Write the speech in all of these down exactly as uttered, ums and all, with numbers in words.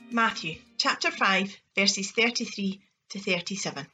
Matthew chapter five, verses thirty-three to thirty-seven.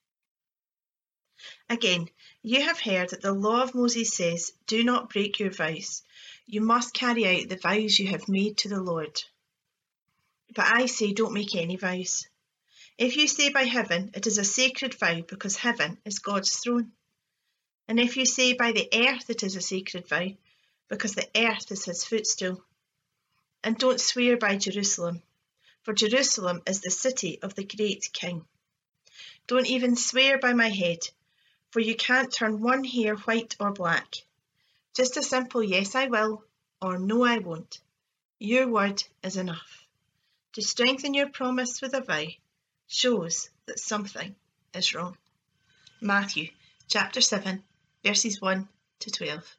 Again, you have heard that the law of Moses says, "Do not break your vows. You must carry out the vows you have made to the Lord." But I say, don't make any vows. If you say by heaven, it is a sacred vow because heaven is God's throne. And if you say by the earth, it is a sacred vow because the earth is his footstool. And don't swear by Jerusalem, for Jerusalem is the city of the great King. Don't even swear by my head, for you can't turn one hair white or black. Just a simple yes, I will, or no, I won't. Your word is enough. To strengthen your promise with a vow shows that something is wrong. Matthew chapter seven, verses one to twelve.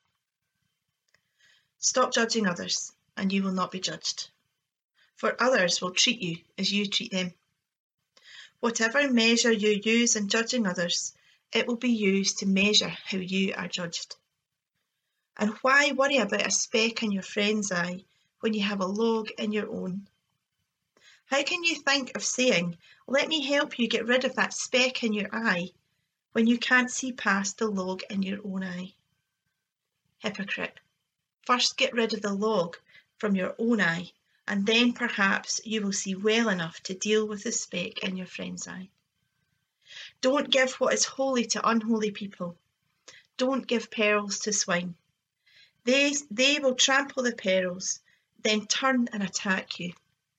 Stop judging others, and you will not be judged. For others will treat you as you treat them. Whatever measure you use in judging others, it will be used to measure how you are judged. And why worry about a speck in your friend's eye when you have a log in your own? How can you think of saying, "Let me help you get rid of that speck in your eye," when you can't see past the log in your own eye? Hypocrite, first get rid of the log from your own eye, and then perhaps you will see well enough to deal with the speck in your friend's eye. Don't give what is holy to unholy people. Don't give pearls to swine. They, they will trample the pearls, then turn and attack you.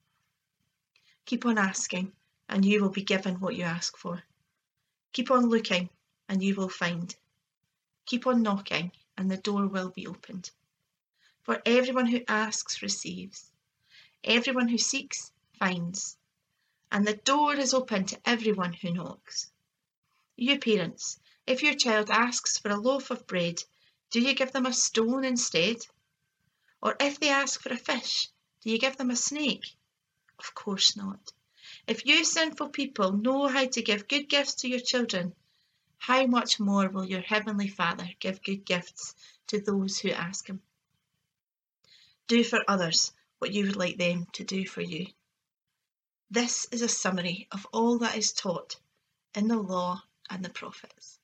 Keep on asking, and you will be given what you ask for. Keep on looking, and you will find. Keep on knocking, and the door will be opened. For everyone who asks receives. Everyone who seeks finds. And the door is open to everyone who knocks. You parents, if your child asks for a loaf of bread, do you give them a stone instead? Or if they ask for a fish, do you give them a snake? Of course not. If you sinful people know how to give good gifts to your children, how much more will your heavenly Father give good gifts to those who ask him? Do for others what you would like them to do for you. This is a summary of all that is taught in the law and the prophets.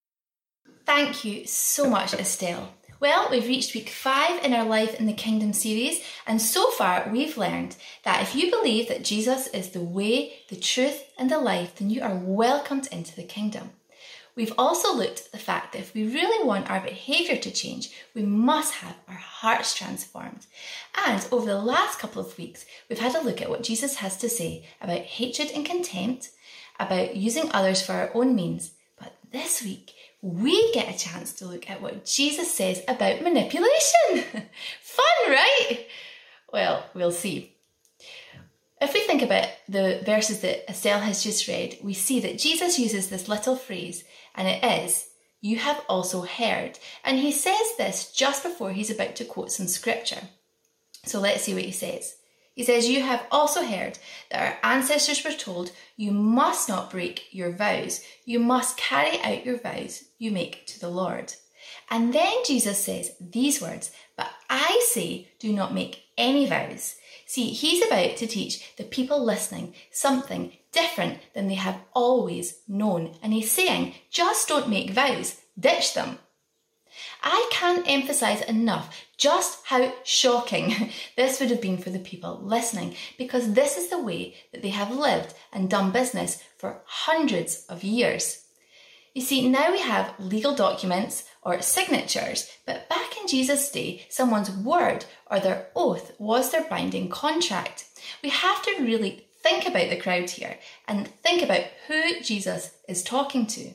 Thank you so much, Estelle. Well, we've reached week five in our Life in the Kingdom series, and so far we've learned that if you believe that Jesus is the way, the truth and the life, then you are welcomed into the kingdom. We've also looked at the fact that if we really want our behaviour to change, we must have our hearts transformed. And over the last couple of weeks, we've had a look at what Jesus has to say about hatred and contempt, about using others for our own means. But this week, we get a chance to look at what Jesus says about manipulation. Fun, right? Well, we'll see. If we think about the verses that Estelle has just read, we see that Jesus uses this little phrase, and it is, "You have also heard." And he says this just before he's about to quote some scripture. So let's see what he says. He says, "You have also heard that our ancestors were told, you must not break your vows. You must carry out your vows you make to the Lord." And then Jesus says these words, "But I say, do not make any vows." See, he's about to teach the people listening something different than they have always known. And he's saying, just don't make vows, ditch them. I can't emphasize enough just how shocking this would have been for the people listening, because this is the way that they have lived and done business for hundreds of years. You see, now we have legal documents or signatures, but back in Jesus' day, someone's word or their oath was their binding contract. We have to really think about the crowd here and think about who Jesus is talking to.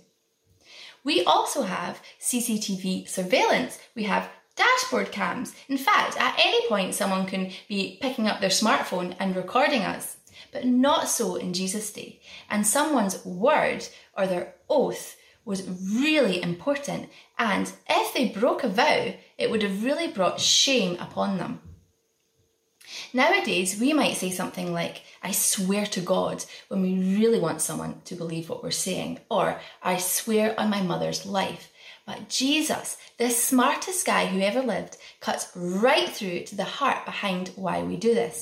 We also have C C T V surveillance. We have dashboard cams. In fact, at any point, someone can be picking up their smartphone and recording us, but not so in Jesus' day. And someone's word or their oath was really important. And if they broke a vow, it would have really brought shame upon them. Nowadays, we might say something like, "I swear to God," when we really want someone to believe what we're saying, or "I swear on my mother's life." But Jesus, the smartest guy who ever lived, cuts right through to the heart behind why we do this.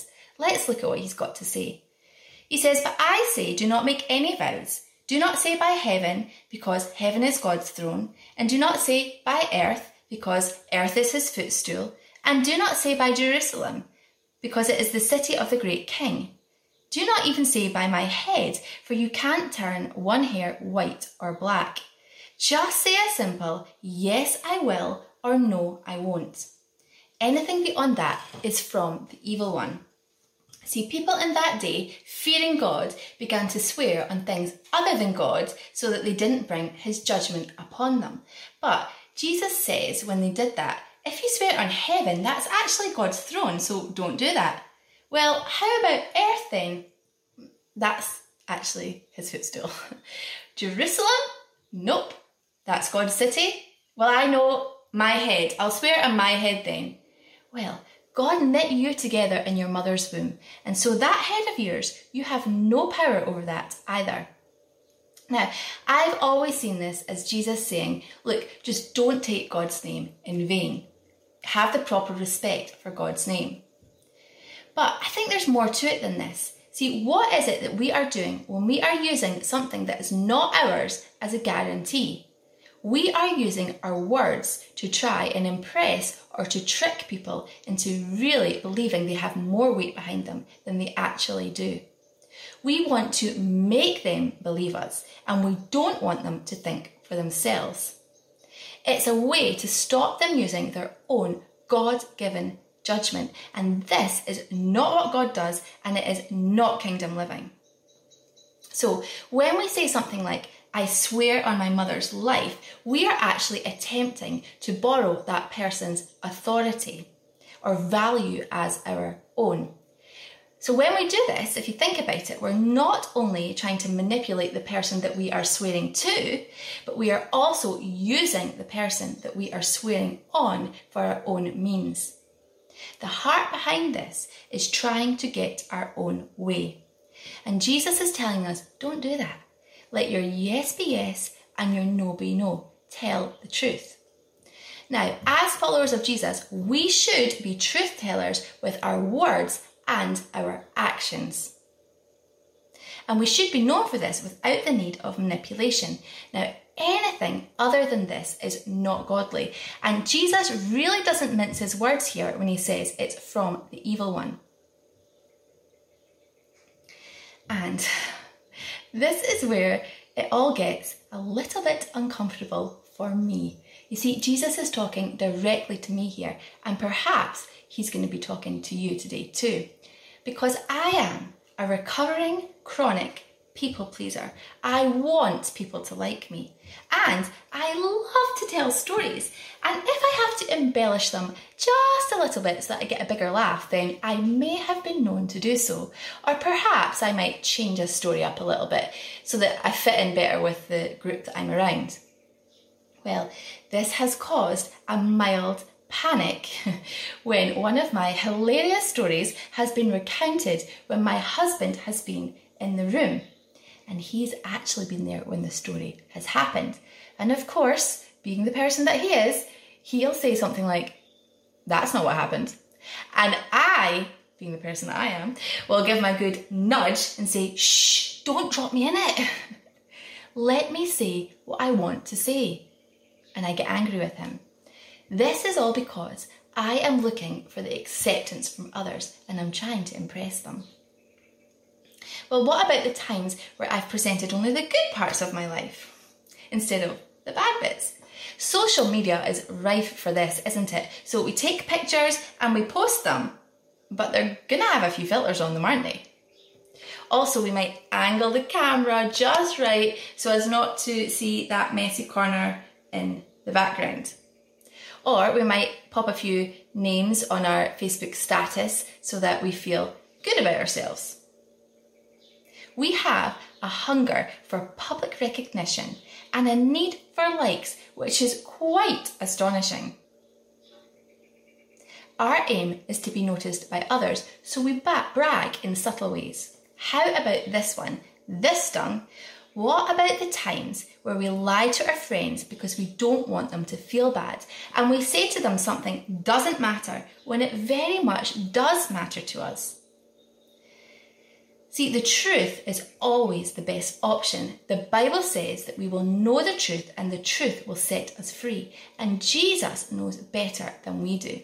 Let's look at what he's got to say. He says, "But I say, do not make any vows. Do not say by heaven, because heaven is God's throne. And do not say by earth, because earth is his footstool. And do not say by Jerusalem, because it is the city of the great king. Do not even say by my head, for you can't turn one hair white or black. Just say a simple, yes, I will, or no, I won't. Anything beyond that is from the evil one." See, people in that day, fearing God, began to swear on things other than God so that they didn't bring his judgment upon them. But Jesus says when they did that, if you swear on heaven, that's actually God's throne, so don't do that. Well, how about earth then? That's actually his footstool. Jerusalem? Nope. That's God's city. Well, I know, my head. I'll swear on my head then. Well, God knit you together in your mother's womb, and so that head of yours, you have no power over that either. Now, I've always seen this as Jesus saying, look, just don't take God's name in vain. Have the proper respect for God's name. But I think there's more to it than this. See, what is it that we are doing when we are using something that is not ours as a guarantee? We are using our words to try and impress or to trick people into really believing they have more weight behind them than they actually do. We want to make them believe us, and we don't want them to think for themselves. It's a way to stop them using their own God-given judgment, and this is not what God does, and it is not kingdom living. So when we say something like, "I swear on my mother's life," we are actually attempting to borrow that person's authority or value as our own. So when we do this, if you think about it, we're not only trying to manipulate the person that we are swearing to, but we are also using the person that we are swearing on for our own means. The heart behind this is trying to get our own way. And Jesus is telling us, don't do that. Let your yes be yes and your no be no. Tell the truth. Now, as followers of Jesus, we should be truth tellers with our words and our actions. And we should be known for this without the need of manipulation. Now, anything other than this is not godly. And Jesus really doesn't mince his words here when he says it's from the evil one. And this is where it all gets a little bit uncomfortable for me. You see, Jesus is talking directly to me here, and perhaps he's going to be talking to you today too. Because I am a recovering, chronic people pleaser. I want people to like me. And I love to tell stories. And if I have to embellish them just a little bit so that I get a bigger laugh, then I may have been known to do so. Or perhaps I might change a story up a little bit so that I fit in better with the group that I'm around. Well, this has caused a mild panic when one of my hilarious stories has been recounted when my husband has been in the room. And he's actually been there when the story has happened. And of course, being the person that he is, he'll say something like, "That's not what happened." And I, being the person that I am, will give my good nudge and say, "Shh, don't drop me in it." Let me say what I want to say. And I get angry with him. This is all because I am looking for the acceptance from others and I'm trying to impress them. Well, what about the times where I've presented only the good parts of my life instead of the bad bits? Social media is rife for this, isn't it? So we take pictures and we post them, but they're gonna have a few filters on them, aren't they? Also, we might angle the camera just right so as not to see that messy corner in the background. Or we might pop a few names on our Facebook status so that we feel good about ourselves. We have a hunger for public recognition and a need for likes, which is quite astonishing. Our aim is to be noticed by others, so we brag in subtle ways. How about this one? This stung. What about the times where we lie to our friends because we don't want them to feel bad, and we say to them something doesn't matter when it very much does matter to us? See, the truth is always the best option. The Bible says that we will know the truth and the truth will set us free. And Jesus knows better than we do.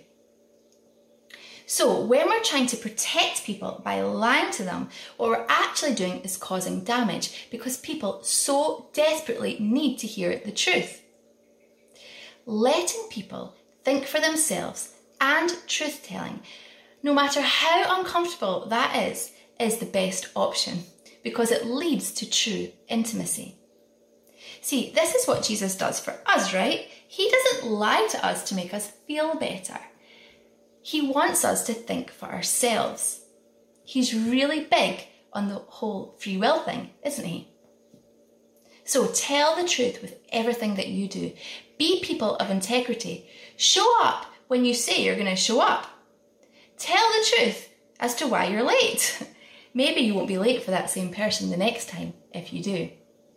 So when we're trying to protect people by lying to them, what we're actually doing is causing damage because people so desperately need to hear the truth. Letting people think for themselves and truth-telling, no matter how uncomfortable that is, is the best option because it leads to true intimacy. See, this is what Jesus does for us, right? He doesn't lie to us to make us feel better. He wants us to think for ourselves. He's really big on the whole free will thing, isn't he? So tell the truth with everything that you do. Be people of integrity. Show up when you say you're going to show up. Tell the truth as to why you're late. Maybe you won't be late for that same person the next time, if you do.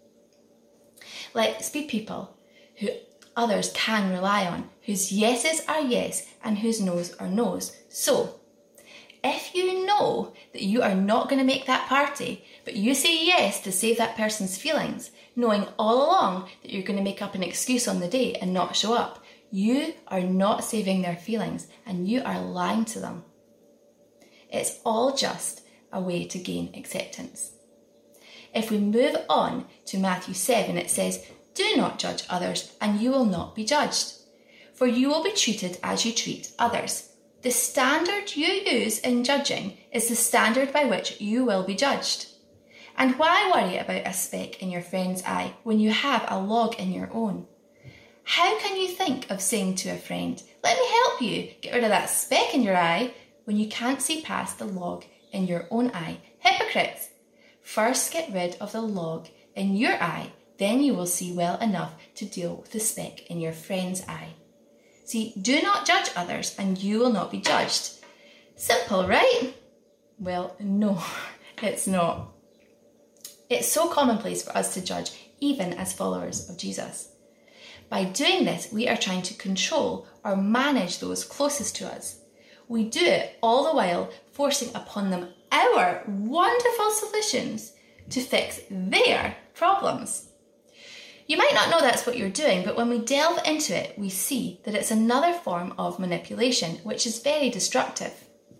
Let's be people who others can rely on, whose yeses are yes and whose noes are noes. So, if you know that you are not going to make that party, but you say yes to save that person's feelings, knowing all along that you're going to make up an excuse on the day and not show up, you are not saving their feelings and you are lying to them. It's all just a way to gain acceptance. If we move on to Matthew seven, it says, "Do not judge others, and you will not be judged. For you will be treated as you treat others." The standard you use in judging is the standard by which you will be judged. And why worry about a speck in your friend's eye when you have a log in your own? How can you think of saying to a friend, "Let me help you get rid of that speck in your eye," when you can't see past the log in your own eye? Hypocrites! First get rid of the log in your eye, then you will see well enough to deal with the speck in your friend's eye. See, do not judge others and you will not be judged. Simple, right? Well, no, it's not. It's so commonplace for us to judge, even as followers of Jesus. By doing this, we are trying to control or manage those closest to us. We do it all the while forcing upon them our wonderful solutions to fix their problems. You might not know that's what you're doing, but when we delve into it, we see that it's another form of manipulation, which is very destructive.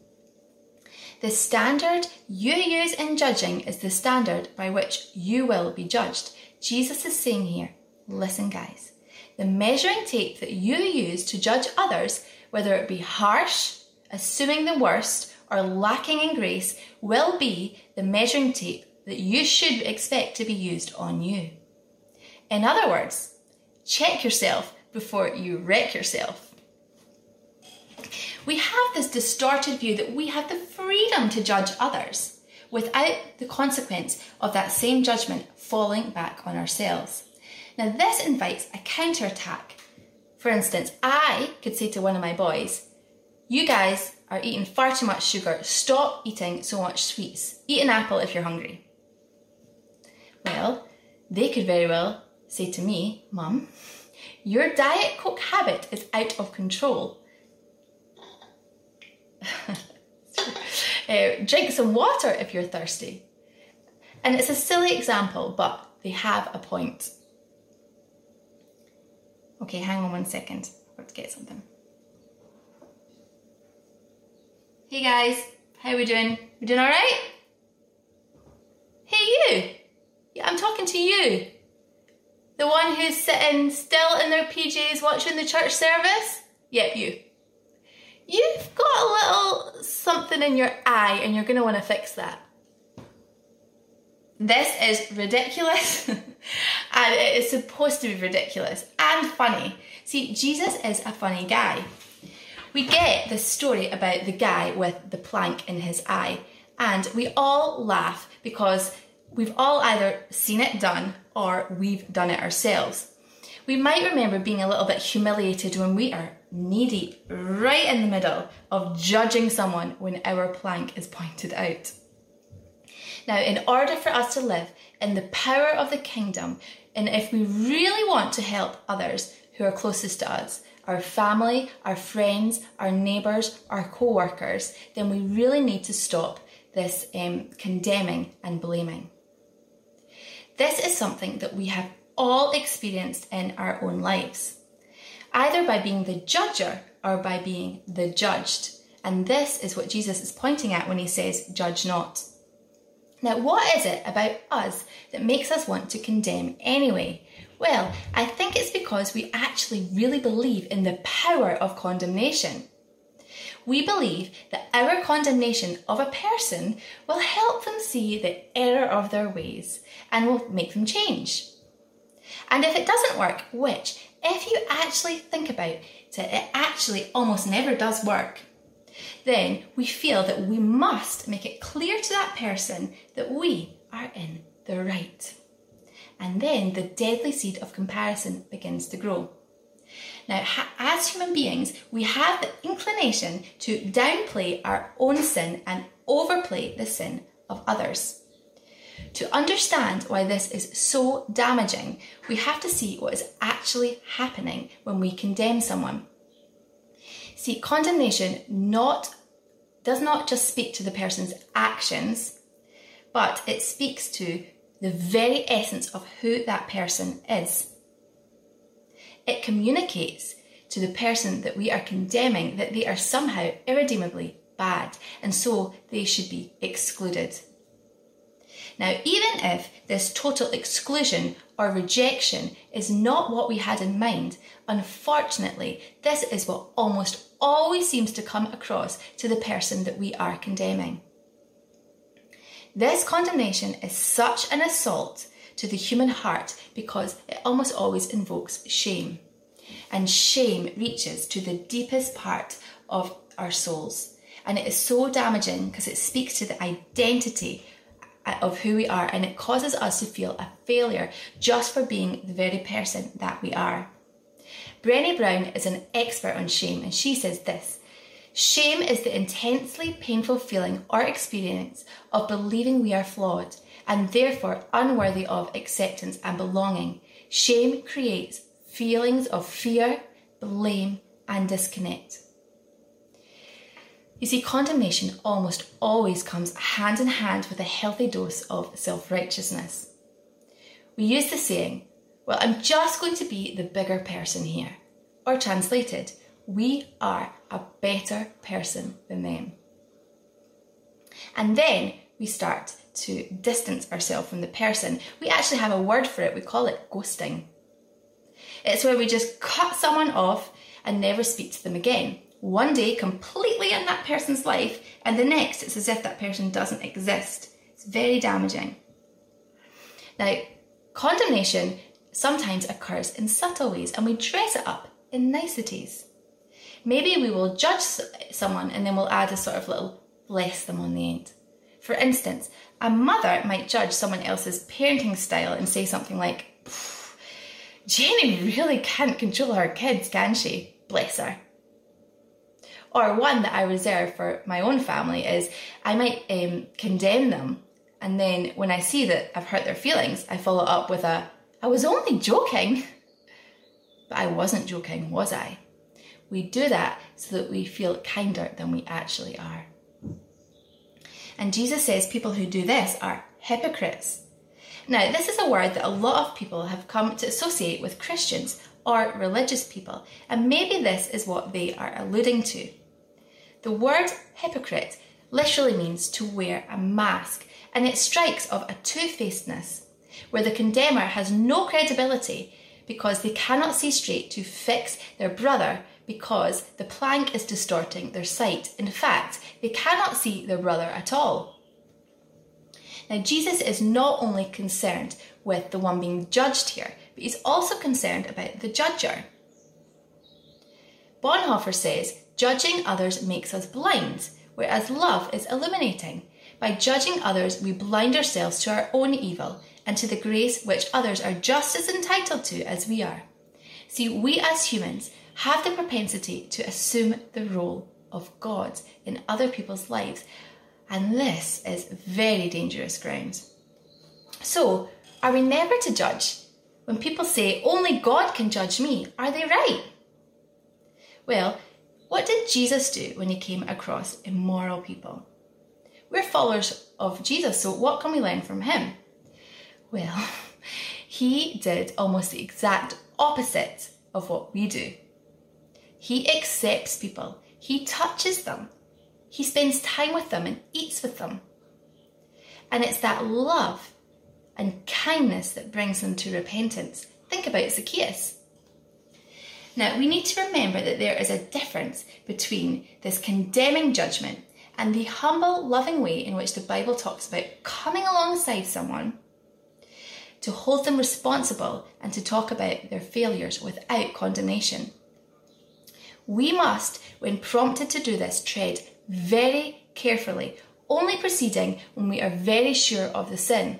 The standard you use in judging is the standard by which you will be judged. Jesus is saying here, listen guys, the measuring tape that you use to judge others, whether it be harsh, assuming the worst, or lacking in grace, will be the measuring tape that you should expect to be used on you. In other words, check yourself before you wreck yourself. We have this distorted view that we have the freedom to judge others without the consequence of that same judgment falling back on ourselves. Now this invites a counterattack. For instance, I could say to one of my boys, "You guys are eating far too much sugar. Stop eating so much sweets. Eat an apple if you're hungry." Well, they could very well say to me, "Mum, your Diet Coke habit is out of control. uh, drink some water if you're thirsty." And it's a silly example, but they have a point. Okay, hang on one second. I've got to get something. Hey guys, how we doing? We doing all right? Hey you! Yeah, I'm talking to you. The one who's sitting still in their P Js watching the church service? Yep, you. You've got a little something in your eye and you're going to want to fix that. This is ridiculous and it is supposed to be ridiculous and funny. See, Jesus is a funny guy. We get this story about the guy with the plank in his eye and we all laugh because we've all either seen it done or we've done it ourselves. We might remember being a little bit humiliated when we are knee-deep right in the middle of judging someone when our plank is pointed out. Now, in order for us to live in the power of the kingdom, and if we really want to help others who are closest to us, our family, our friends, our neighbours, our co-workers, then we really need to stop this um, condemning and blaming. This is something that we have all experienced in our own lives, either by being the judger or by being the judged. And this is what Jesus is pointing at when he says, judge not. Now, what is it about us that makes us want to condemn anyway? Well, I think it's because we actually really believe in the power of condemnation. We believe that our condemnation of a person will help them see the error of their ways and will make them change. And if it doesn't work, which, if you actually think about it, it actually almost never does work, then we feel that we must make it clear to that person that we are in the right. And then the deadly seed of comparison begins to grow. Now, as human beings, we have the inclination to downplay our own sin and overplay the sin of others. To understand why this is so damaging, we have to see what is actually happening when we condemn someone. See, condemnation not, does not just speak to the person's actions, but it speaks to the very essence of who that person is. It communicates to the person that we are condemning that they are somehow irredeemably bad, and so they should be excluded. Now, even if this total exclusion or rejection is not what we had in mind, unfortunately, this is what almost always seems to come across to the person that we are condemning. This condemnation is such an assault to the human heart because it almost always invokes shame. And shame reaches to the deepest part of our souls. And it is so damaging because it speaks to the identity of who we are, and it causes us to feel a failure just for being the very person that we are. Brené Brown is an expert on shame, and she says this: shame is the intensely painful feeling or experience of believing we are flawed and therefore unworthy of acceptance and belonging. Shame creates feelings of fear, blame, and disconnect. You see, condemnation almost always comes hand in hand with a healthy dose of self-righteousness. We use the saying, well, I'm just going to be the bigger person here. Or translated, we are a better person than them. And then we start to distance ourselves from the person. We actually have a word for it. We call it ghosting. It's where we just cut someone off and never speak to them again. One day completely in that person's life, and the next it's as if that person doesn't exist. It's very damaging. Now, condemnation sometimes occurs in subtle ways, and we dress it up in niceties. Maybe we will judge someone and then we'll add a sort of little bless them on the end. For instance, a mother might judge someone else's parenting style and say something like, Jenny really can't control her kids, can she? Bless her. Or one that I reserve for my own family is I might um, condemn them, and then when I see that I've hurt their feelings, I follow up with a, I was only joking. But I wasn't joking, was I? We do that so that we feel kinder than we actually are. And Jesus says people who do this are hypocrites. Now, this is a word that a lot of people have come to associate with Christians or religious people, and maybe this is what they are alluding to. The word hypocrite literally means to wear a mask, and it strikes of a two-facedness, where the condemner has no credibility because they cannot see straight to fix their brother because the plank is distorting their sight. In fact, they cannot see their brother at all. Now, Jesus is not only concerned with the one being judged here, but he's also concerned about the judger. Bonhoeffer says, judging others makes us blind, whereas love is illuminating. By judging others, we blind ourselves to our own evil and to the grace which others are just as entitled to as we are. See, we as humans have the propensity to assume the role of God in other people's lives, and this is very dangerous ground. So, are we never to judge? When people say, only God can judge me, are they right? Well, what did Jesus do when he came across immoral people? We're followers of Jesus, so what can we learn from him? Well, he did almost the exact opposite of what we do. He accepts people. He touches them. He spends time with them and eats with them. And it's that love and kindness that brings them to repentance. Think about Zacchaeus. Now, we need to remember that there is a difference between this condemning judgment and the humble, loving way in which the Bible talks about coming alongside someone to hold them responsible and to talk about their failures without condemnation. We must, when prompted to do this, tread very carefully, only proceeding when we are very sure of the sin.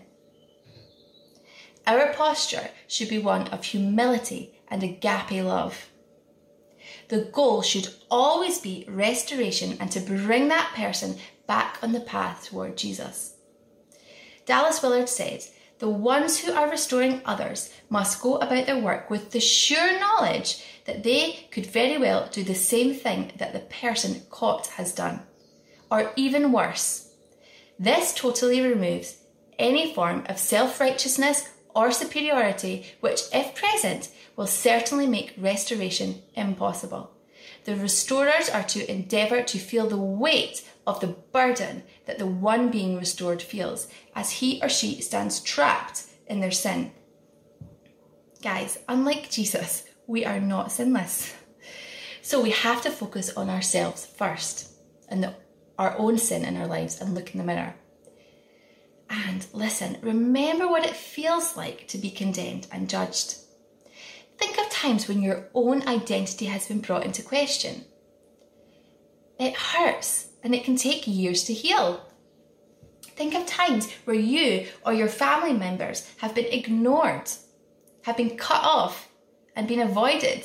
Our posture should be one of humility and agape love. The goal should always be restoration and to bring that person back on the path toward Jesus. Dallas Willard said, "The ones who are restoring others must go about their work with the sure knowledge that they could very well do the same thing that the person caught has done, or even worse. This totally removes any form of self-righteousness or superiority, which, if present, will certainly make restoration impossible. The restorers are to endeavour to feel the weight of the burden that the one being restored feels, as he or she stands trapped in their sin." Guys, unlike Jesus, we are not sinless. So we have to focus on ourselves first and the, our own sin in our lives and look in the mirror. And listen, remember what it feels like to be condemned and judged. Think of times when your own identity has been brought into question. It hurts and it can take years to heal. Think of times where you or your family members have been ignored, have been cut off and been avoided.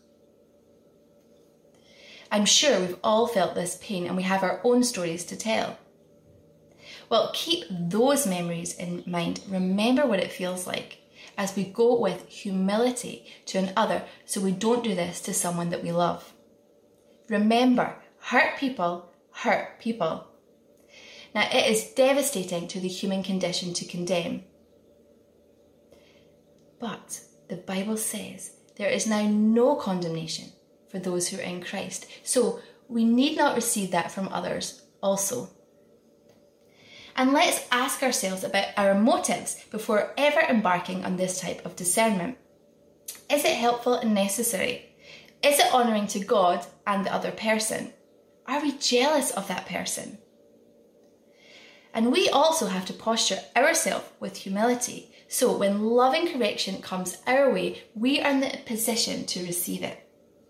I'm sure we've all felt this pain and we have our own stories to tell. Well, keep those memories in mind. Remember what it feels like as we go with humility to another so we don't do this to someone that we love. Remember, hurt people hurt people. Now, it is devastating to the human condition to condemn. But the Bible says there is now no condemnation for those who are in Christ. So we need not receive that from others also. And let's ask ourselves about our motives before ever embarking on this type of discernment. Is it helpful and necessary? Is it honouring to God and the other person? Are we jealous of that person? And we also have to posture ourselves with humility. So when loving correction comes our way, we are in the position to receive it.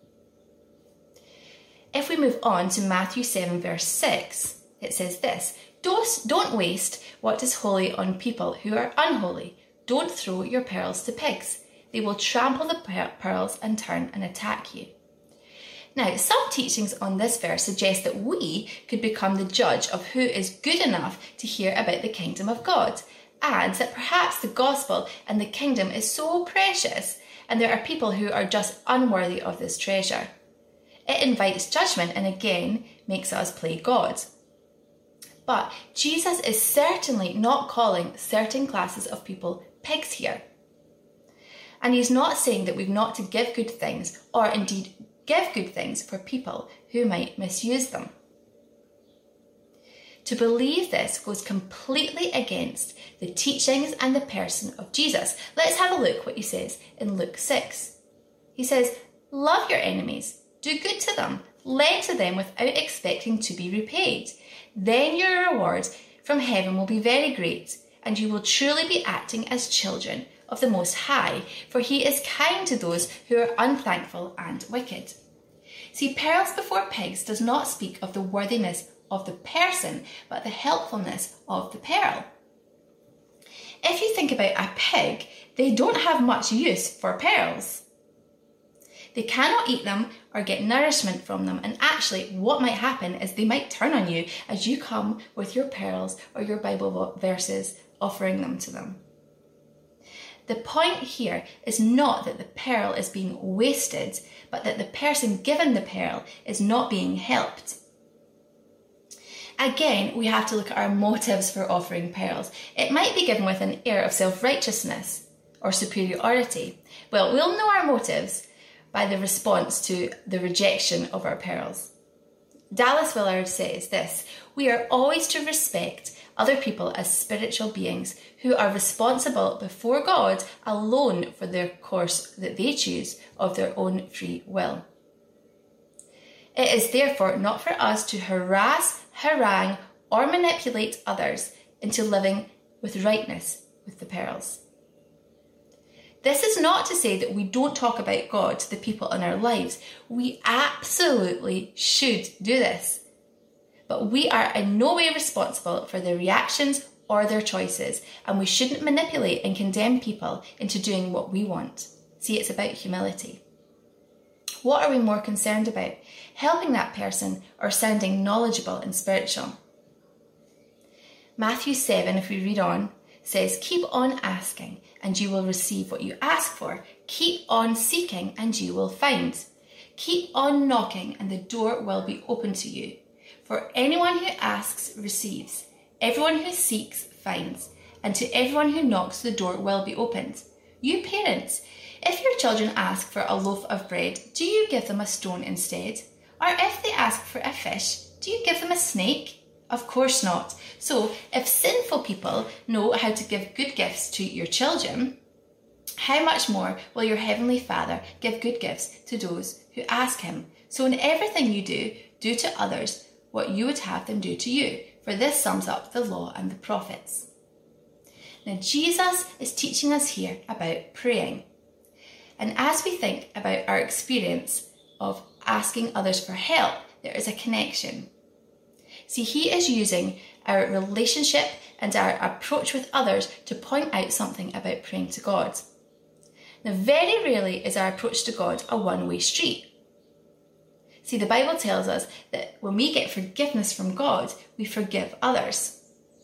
If we move on to Matthew seven verse six, it says this: Don't, don't waste what is holy on people who are unholy. Don't throw your pearls to pigs. They will trample the pearls and turn and attack you. Now, some teachings on this verse suggest that we could become the judge of who is good enough to hear about the kingdom of God, and that perhaps the gospel and the kingdom is so precious and there are people who are just unworthy of this treasure. It invites judgment and again makes us play God. But Jesus is certainly not calling certain classes of people pigs here. And he's not saying that we've not to give good things, or indeed give good things for people who might misuse them. To believe this goes completely against the teachings and the person of Jesus. Let's have a look what he says in Luke six. He says, "Love your enemies, do good to them, lend to them without expecting to be repaid. Then your reward from heaven will be very great, and you will truly be acting as children of the Most High, for he is kind to those who are unthankful and wicked." See, pearls before pigs does not speak of the worthiness of the person, but the helpfulness of the pearl. If you think about a pig, they don't have much use for pearls. They cannot eat them or get nourishment from them, and actually what might happen is they might turn on you as you come with your pearls or your Bible verses offering them to them. The point here is not that the pearl is being wasted, but that the person given the pearl is not being helped. Again, we have to look at our motives for offering pearls. It might be given with an air of self-righteousness or superiority. Well, we'll know our motives by the response to the rejection of our pearls. Dallas Willard says this: we are always to respect other people as spiritual beings who are responsible before God alone for their course that they choose of their own free will. It is therefore not for us to harass, harangue, or manipulate others into living with rightness with the pearls. This is not to say that we don't talk about God to the people in our lives. We absolutely should do this. But we are in no way responsible for their reactions or their choices, and we shouldn't manipulate and condemn people into doing what we want. See, it's about humility. What are we more concerned about? Helping that person or sounding knowledgeable and spiritual? Matthew seven, if we read on, says, keep on asking and you will receive what you ask for. Keep on seeking and you will find. Keep on knocking and the door will be open to you. For anyone who asks receives, everyone who seeks finds, and to everyone who knocks the door will be opened. You parents, if your children ask for a loaf of bread, do you give them a stone instead? Or if they ask for a fish, do you give them a snake? Of course not. So, if sinful people know how to give good gifts to your children, how much more will your Heavenly Father give good gifts to those who ask Him? So in everything you do, do to others what you would have them do to you, for this sums up the law and the prophets. Now, Jesus is teaching us here about praying. And as we think about our experience of asking others for help, there is a connection. See, He is using our relationship and our approach with others to point out something about praying to God. Now, very rarely is our approach to God a one-way street. See, the Bible tells us that when we get forgiveness from God, we forgive others.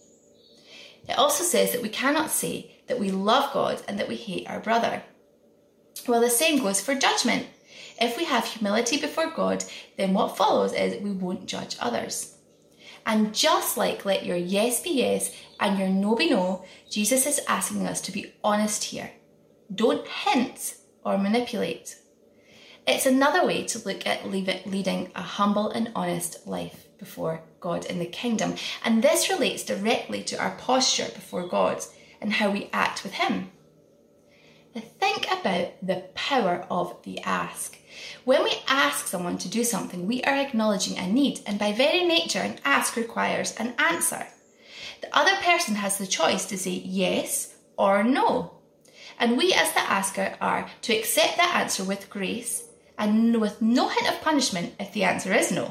It also says that we cannot say that we love God and that we hate our brother. Well, the same goes for judgment. If we have humility before God, then what follows is we won't judge others. And just like let your yes be yes and your no be no, Jesus is asking us to be honest here. Don't hint or manipulate. It's another way to look at leading a humble and honest life before God in the kingdom. And this relates directly to our posture before God and how we act with Him. Now think about the power of the ask. When we ask someone to do something, we are acknowledging a need, and by very nature, an ask requires an answer. The other person has the choice to say yes or no. And we as the asker are to accept that answer with grace and with no hint of punishment if the answer is no.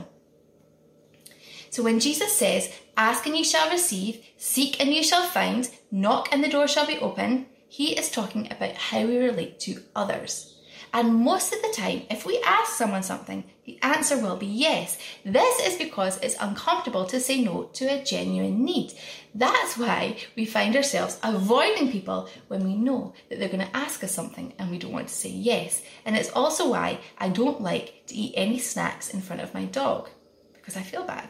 So when Jesus says, ask and you shall receive, seek and you shall find, knock and the door shall be open, He is talking about how we relate to others. And most of the time, if we ask someone something, the answer will be yes. This is because it's uncomfortable to say no to a genuine need. That's why we find ourselves avoiding people when we know that they're going to ask us something and we don't want to say yes. And it's also why I don't like to eat any snacks in front of my dog, because I feel bad.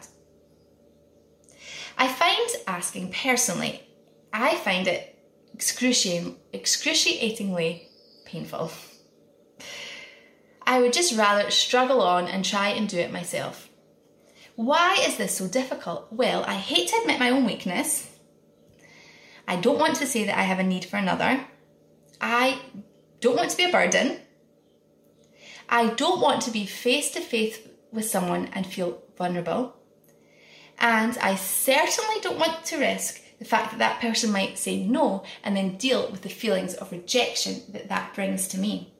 I find asking personally, I find it excruciating, excruciatingly painful. I would just rather struggle on and try and do it myself. Why is this so difficult? Well, I hate to admit my own weakness. I don't want to say that I have a need for another. I don't want to be a burden. I don't want to be face to face with someone and feel vulnerable. And I certainly don't want to risk the fact that that person might say no and then deal with the feelings of rejection that that brings to me.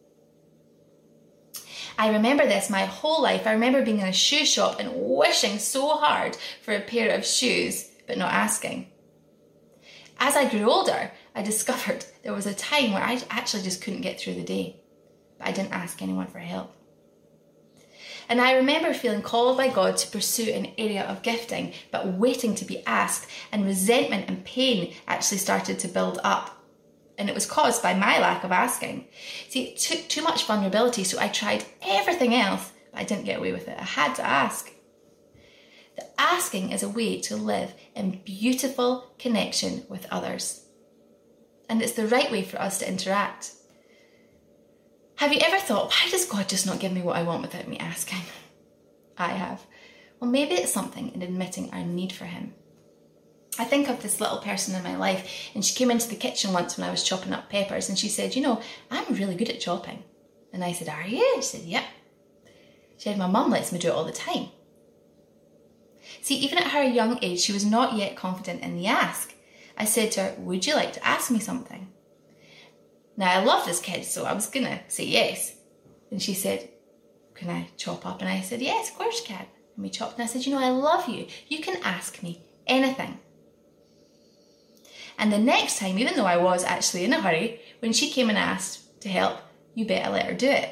I remember this my whole life. I remember being in a shoe shop and wishing so hard for a pair of shoes, but not asking. As I grew older, I discovered there was a time where I actually just couldn't get through the day, but I didn't ask anyone for help. And I remember feeling called by God to pursue an area of gifting, but waiting to be asked, and resentment and pain actually started to build up. And it was caused by my lack of asking. See, it took too much vulnerability, so I tried everything else, but I didn't get away with it. I had to ask. that asking is a way to live in beautiful connection with others. And it's the right way for us to interact. Have you ever thought, why does God just not give me what I want without me asking? I have. Well, maybe it's something in admitting our need for him. I think of this little person in my life, and she came into the kitchen once when I was chopping up peppers, and she said, you know, I'm really good at chopping. And I said, are you? She said, yep. She said, my mum lets me do it all the time. See, even at her young age, she was not yet confident in the ask. I said to her, would you like to ask me something? Now, I love this kid, so I was going to say yes. And she said, can I chop up? And I said, yes, of course you can. And we chopped, and I said, you know, I love you. You can ask me anything. And the next time, even though I was actually in a hurry, when she came and asked to help, you better let her do it.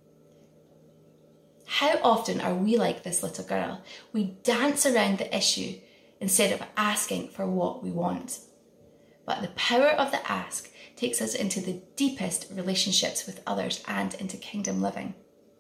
How often are we like this little girl? We dance around the issue instead of asking for what we want. But the power of the ask takes us into the deepest relationships with others and into kingdom living.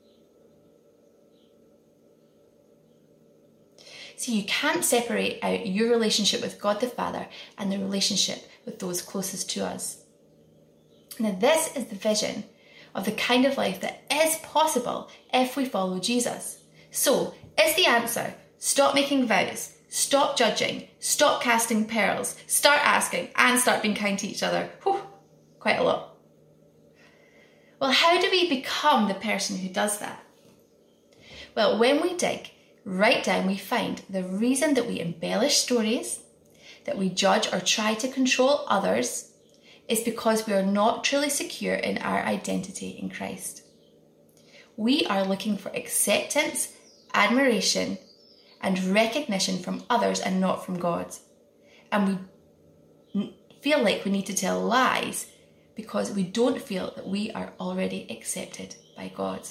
See, you can't separate out your relationship with God the Father and the relationship with those closest to us. Now, this is the vision of the kind of life that is possible if we follow Jesus. So, is the answer, stop making vows, stop judging, stop casting pearls, start asking, and start being kind to each other? Whew, quite a lot. Well, how do we become the person who does that? Well, when we dig right down, we find the reason that we embellish stories, that we judge or try to control others, is because we are not truly secure in our identity in Christ. We are looking for acceptance, admiration, and recognition from others and not from God. And we feel like we need to tell lies because we don't feel that we are already accepted by God.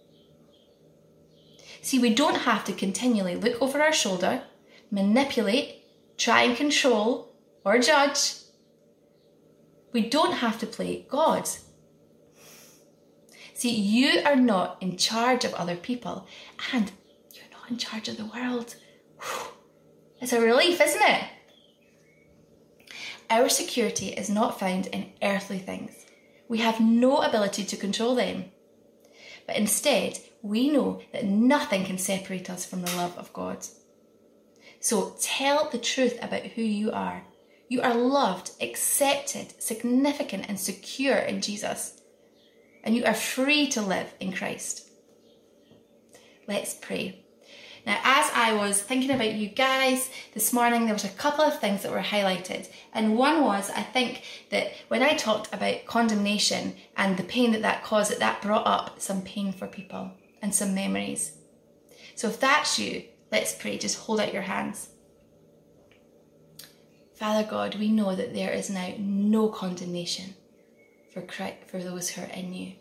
See, we don't have to continually look over our shoulder, manipulate, try and control, or judge. We don't have to play God. See, you are not in charge of other people, and you're not in charge of the world. Whew. It's a relief, isn't it? Our security is not found in earthly things. We have no ability to control them. But instead, we know that nothing can separate us from the love of God. So tell the truth about who you are. You are loved, accepted, significant, and secure in Jesus. And you are free to live in Christ. Let's pray. Now, as I was thinking about you guys this morning, there was a couple of things that were highlighted. And one was, I think, that when I talked about condemnation and the pain that that caused, that that brought up some pain for people and some memories. So if that's you, let's pray. Just hold out your hands. Father God, we know that there is now no condemnation for Christ, for those who are in you.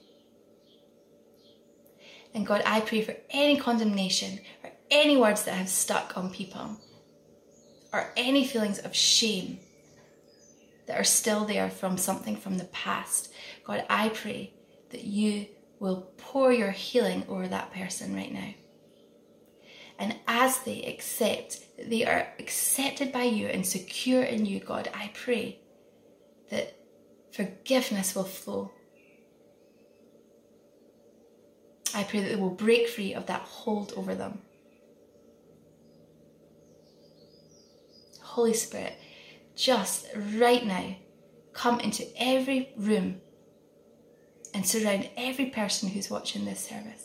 And God, I pray for any condemnation or any words that have stuck on people or any feelings of shame that are still there from something from the past. God, I pray that you will pour your healing over that person right now. And as they accept that they are accepted by you and secure in you, God, I pray that forgiveness will flow. I pray that they will break free of that hold over them. Holy Spirit, just right now, come into every room and surround every person who's watching this service.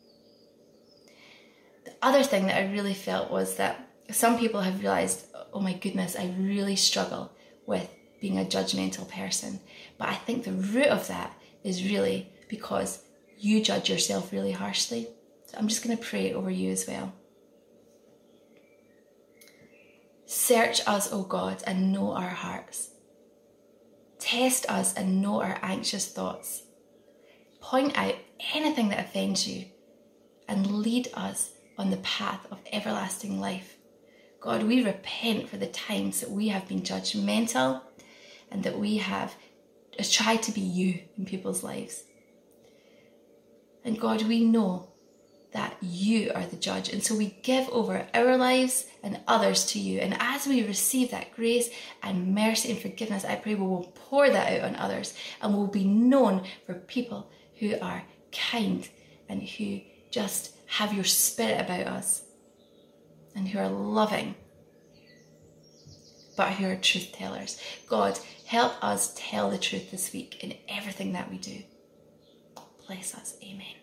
The other thing that I really felt was that some people have realised, oh my goodness, I really struggle with being a judgmental person. But I think the root of that is really because you judge yourself really harshly. So I'm just going to pray over you as well. Search us, O God, and know our hearts. Test us and know our anxious thoughts. Point out anything that offends you and lead us on the path of everlasting life. God, we repent for the times that we have been judgmental and that we have tried to be you in people's lives. And God, we know that you are the judge. And so we give over our lives and others to you. And as we receive that grace and mercy and forgiveness, I pray we will pour that out on others and will be known for people who are kind and who just have your spirit about us and who are loving, but who are truth tellers. God, help us tell the truth this week in everything that we do. Bless us. Amen.